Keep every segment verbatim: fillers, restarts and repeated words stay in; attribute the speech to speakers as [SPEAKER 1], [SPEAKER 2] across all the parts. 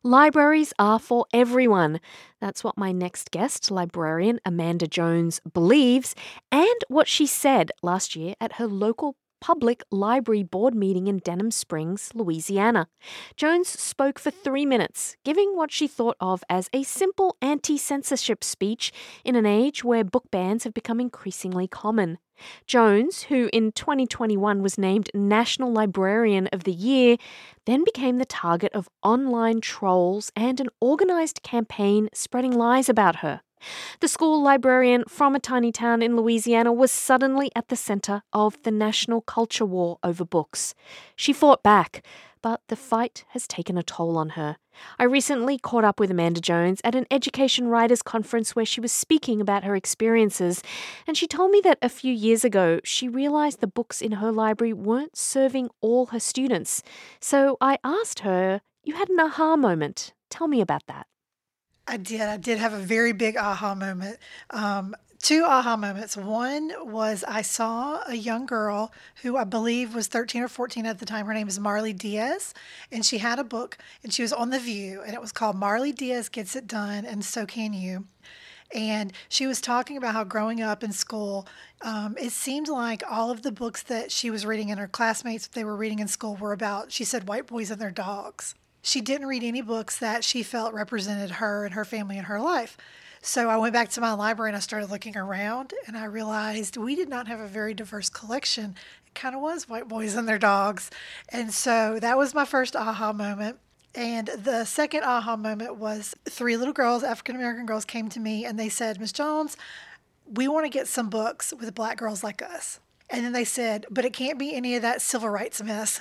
[SPEAKER 1] Libraries are for everyone. That's what my next guest, librarian Amanda Jones, believes, and what she said last year at her local public library board meeting in Denham Springs, Louisiana. Jones spoke for three minutes, giving what she thought of as a simple anti censorship speech in an age where book bans have become increasingly common. Jones, who in twenty twenty-one was named National Librarian of the Year, then became the target of online trolls and an organised campaign spreading lies about her. The school librarian from a tiny town in Louisiana was suddenly at the centre of the national culture war over books. She fought back, but the fight has taken a toll on her. I recently caught up with Amanda Jones at an education writers conference where she was speaking about her experiences, and she told me that a few years ago she realised the books in her library weren't serving all her students. So I asked her, "You had an aha moment. Tell me about that."
[SPEAKER 2] I did. I did have a very big aha moment. Um, two aha moments. One was I saw a young girl who I believe was thirteen or fourteen at the time. Her name is Marley Diaz, and she had a book, and she was on The View, and it was called Marley Diaz Gets It Done, and So Can You. And she was talking about how growing up in school, um, it seemed like all of the books that she was reading and her classmates they were reading in school were about, she said, white boys and their dogs. She didn't read any books that she felt represented her and her family and her life. So I went back to my library and I started looking around and I realized we did not have a very diverse collection. It kind of was white boys and their dogs. And so that was my first aha moment. And the second aha moment was three little girls, African American girls, came to me and they said, "Miss Jones, we want to get some books with black girls like us." And then they said, "But it can't be any of that civil rights mess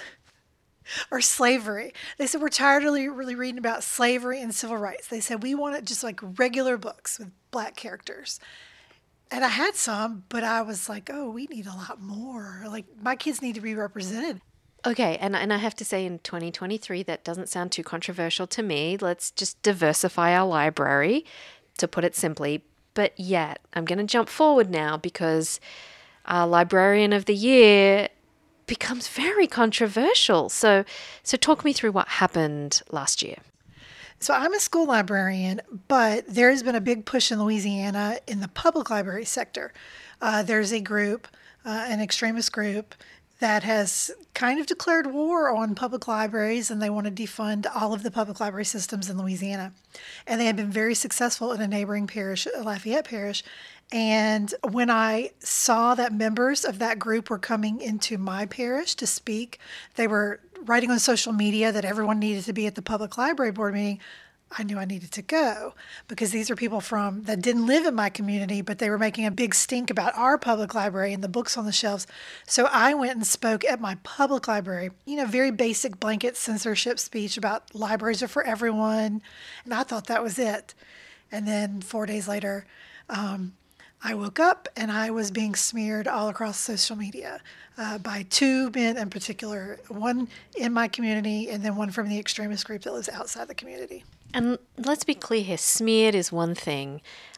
[SPEAKER 2] or slavery." They said, "We're tired of really, really reading about slavery and civil rights." They said, "We want it just like regular books with black characters." And I had some, but I was like, oh, we need a lot more. Like, my kids need to be represented.
[SPEAKER 1] Okay, and, and I have to say in twenty twenty-three, that doesn't sound too controversial to me. Let's just diversify our library, to put it simply. But yet, I'm going to jump forward now because our Librarian of the Year becomes very controversial. So, so talk me through what happened last year.
[SPEAKER 2] So I'm a school librarian, but there has been a big push in Louisiana in the public library sector. Uh, there's a group, uh, an extremist group, that has kind of declared war on public libraries, and they want to defund all of the public library systems in Louisiana. And they have been very successful in a neighboring parish, Lafayette Parish. And when I saw that members of that group were coming into my parish to speak, they were writing on social media that everyone needed to be at the public library board meeting. I knew I needed to go because these are people from that didn't live in my community, but they were making a big stink about our public library and the books on the shelves. So I went and spoke at my public library, you know, very basic blanket censorship speech about libraries are for everyone. And I thought that was it. And then four days later, um, I woke up and I was being smeared all across social media uh, by two men in particular, one in my community and then one from the extremist group that lives outside the community.
[SPEAKER 1] And let's be clear here, smeared is one thing.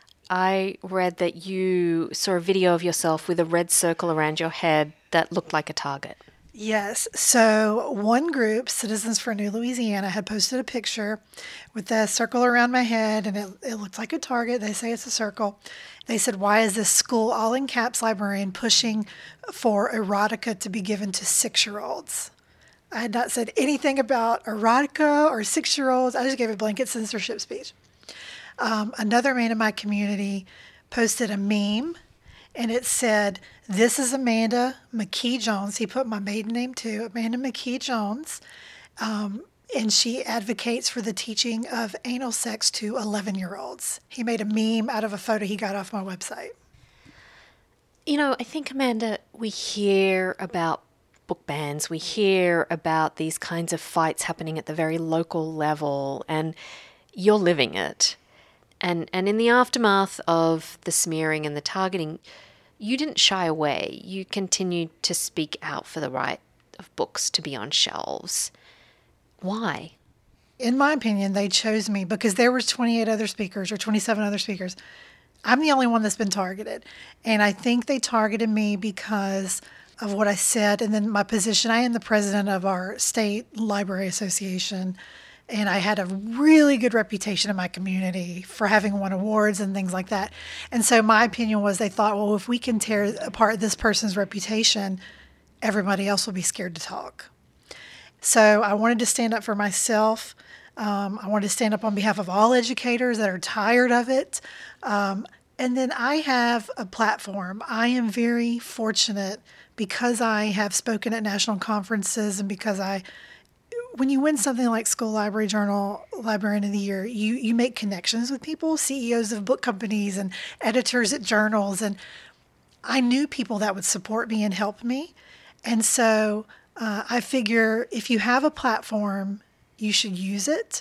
[SPEAKER 1] I read that you saw a video of yourself with a red circle around your head that looked like a target.
[SPEAKER 2] Yes. So one group, Citizens for New Louisiana, had posted a picture with a circle around my head, and it, it looked like a target. They say it's a circle. They said, "Why is this school all in caps librarian pushing for erotica to be given to six-year-olds?" I had not said anything about erotica or six-year-olds. I just gave a blanket censorship speech. Um, another man in my community posted a meme, and it said, "This is Amanda McKee Jones." He put my maiden name too, Amanda McKee Jones. Um, and she advocates for the teaching of anal sex to eleven-year-olds. He made a meme out of a photo he got off my website.
[SPEAKER 1] You know, I think, Amanda, we hear about book bans, we hear about these kinds of fights happening at the very local level, and you're living it. And and in the aftermath of the smearing and the targeting, you didn't shy away. You continued to speak out for the right of books to be on shelves. Why?
[SPEAKER 2] In my opinion, they chose me because there was twenty-eight other speakers or twenty-seven other speakers. I'm the only one that's been targeted. And I think they targeted me because of what I said and then my position. I am the president of our state library association. And I had a really good reputation in my community for having won awards and things like that. And so my opinion was they thought, well, if we can tear apart this person's reputation, everybody else will be scared to talk. So I wanted to stand up for myself. Um, I wanted to stand up on behalf of all educators that are tired of it. Um, and then I have a platform. I am very fortunate because I have spoken at national conferences and because I when you win something like School Library Journal Librarian of the Year, you, you make connections with people, C E Os of book companies and editors at journals. And I knew people that would support me and help me. And so uh, I figure if you have a platform, you should use it.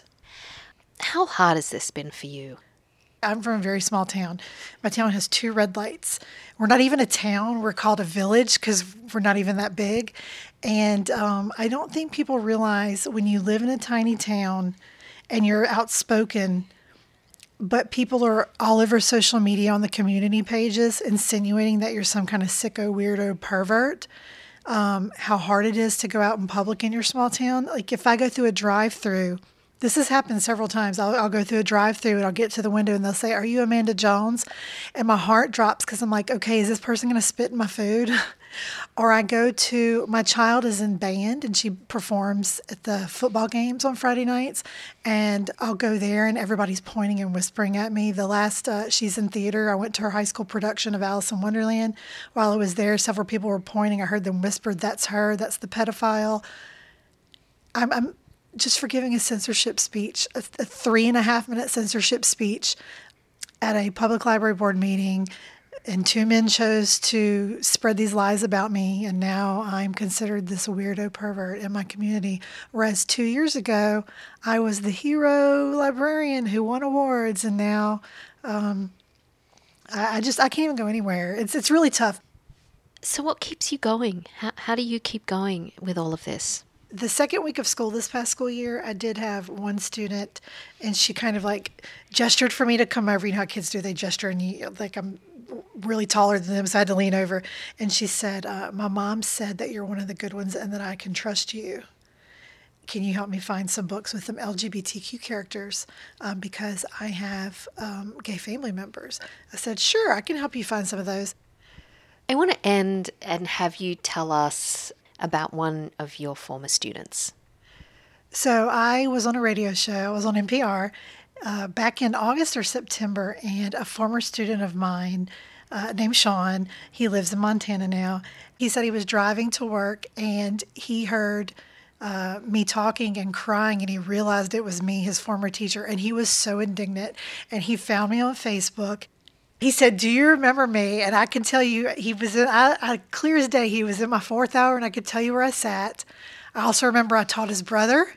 [SPEAKER 1] How hard has this been for you?
[SPEAKER 2] I'm from a very small town. My town has two red lights. We're not even a town. We're called a village because we're not even that big. And um, I don't think people realize when you live in a tiny town and you're outspoken, but people are all over social media on the community pages insinuating that you're some kind of sicko, weirdo pervert, um, how hard it is to go out in public in your small town. Like if I go through a drive-through, this has happened several times. I'll, I'll go through a drive-through and I'll get to the window and they'll say, "Are you Amanda Jones?" And my heart drops because I'm like, okay, is this person going to spit in my food? Or I go to, my child is in band and she performs at the football games on Friday nights. And I'll go there and everybody's pointing and whispering at me. The last, uh, she's in theater. I went to her high school production of Alice in Wonderland. While I was there, several people were pointing. I heard them whisper, "That's her. That's the pedophile." I'm, I'm just for giving a censorship speech, a, a three and a half minute censorship speech at a public library board meeting, and two men chose to spread these lies about me, and now I'm considered this weirdo pervert in my community. Whereas two years ago, I was the hero librarian who won awards, and now um, I, I just I can't even go anywhere. It's it's really tough.
[SPEAKER 1] So what keeps you going? How, how do you keep going with all of this?
[SPEAKER 2] The second week of school this past school year, I did have one student, and she kind of like gestured for me to come over. You know how kids do, they gesture, and you, like I'm really taller than them, so I had to lean over. And she said, uh, "My mom said that you're one of the good ones and that I can trust you. Can you help me find some books with some L G B T Q characters um, because I have um, gay family members?" I said, "Sure, I can help you find some of those."
[SPEAKER 1] I want to end and have you tell us about one of your former students.
[SPEAKER 2] So I was on a radio show. I was on N P R uh, back in August or September, and a former student of mine uh, named Sean, he lives in Montana now, he said he was driving to work and he heard uh, me talking and crying, and he realized it was me, his former teacher, and he was so indignant. And he found me on Facebook. He said, "Do you remember me?" And I can tell you, he was in, I, I, clear as day, he was in my fourth hour, and I could tell you where I sat. I also remember I taught his brother.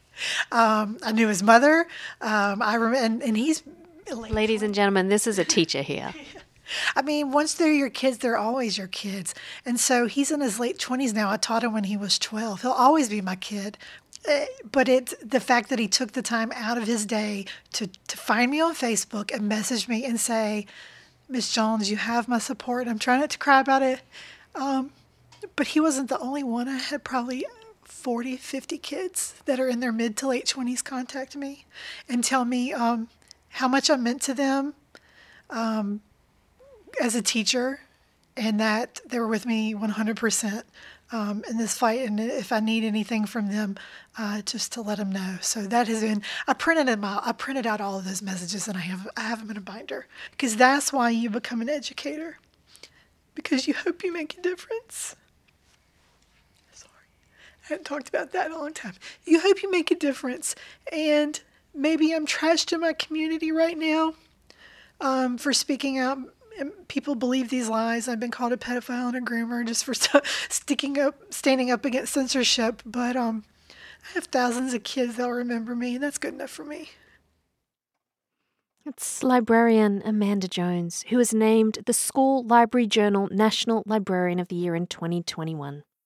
[SPEAKER 2] um, I knew his mother. Um, I rem- and, and he's...
[SPEAKER 1] Ladies and gentlemen, this is a teacher here.
[SPEAKER 2] I mean, once they're your kids, they're always your kids. And so he's in his late twenties now. I taught him when he was twelve. He'll always be my kid. Uh, But it's the fact that he took the time out of his day to, to find me on Facebook and message me and say, "Miss Jones, you have my support." I'm trying not to cry about it. Um, but he wasn't the only one. I had probably forty, fifty kids that are in their mid to late twenties contact me and tell me um, how much I meant to them um, as a teacher, and that they were with me one hundred percent um, in this fight. And if I need anything from them, uh, just to let them know. So that has been, I printed them out. I printed out all of those messages, and I have I have them in a binder, because that's why you become an educator, because you hope you make a difference. Sorry, I haven't talked about that in a long time. You hope you make a difference, and maybe I'm trashed in my community right now um, for speaking out. And people believe these lies. I've been called a pedophile and a groomer just for st- sticking up, standing up against censorship. But um, I have thousands of kids that will remember me, and that's good enough for me.
[SPEAKER 1] It's librarian Amanda Jones, who was named the School Library Journal National Librarian of the Year in twenty twenty-one.